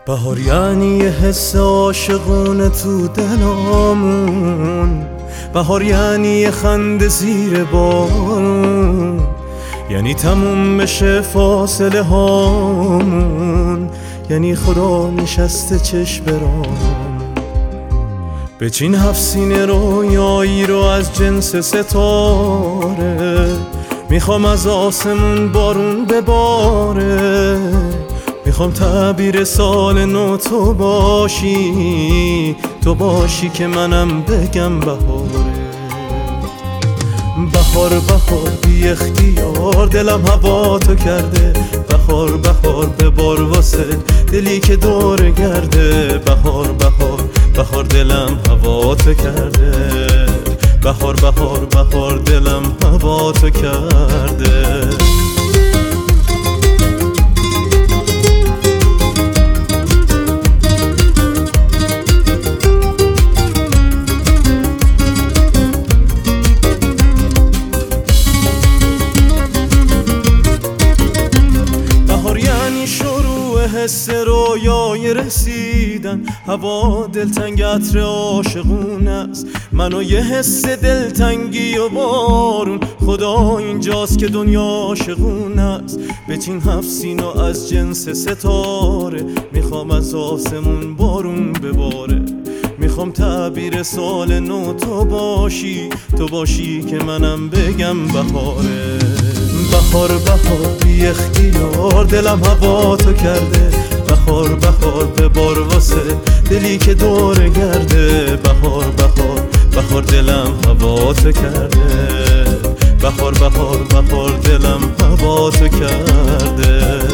بهار یعنی یه حس عاشقونه تو دلامون، بهار یعنی یه خنده زیر بارون، یعنی تموم بشه فاصله هامون، یعنی خدا نشسته چشم برام. بچین 7 سینه رویایی رو از جنس ستاره، میخوام از آسمون بارون بباره، میخوام تعبیر سال نو تو باشی، تو باشی که منم بگم بهاره. بهار بهار بی اختیار دلم هوا تو کرده، بهار بهار ببار واسه دلی که دور گرده، بهار بهار بهار دلم هوا تو کرده، بهار بهار بهار دلم هوا تو کرده. حس رویای رسیدن، هوا دلتنگ عطر عاشقون است، منو یه حس دلتنگی و بارون، خدا اینجاست که دنیا عاشقون است. بچین 7 سینه از جنس ستاره، میخوام از آسمون بارون بباره، میخوام تعبیر سال نو تو باشی، تو باشی که منم بگم بهاره. بهار بهار بی اختیار دلم هوا تو کرده، بهار بهار ببار واسه دلی که دور گرده، بهار بهار بهار دلم هوا تو کرده، بهار بهار بهار دلم هوا تو کرده.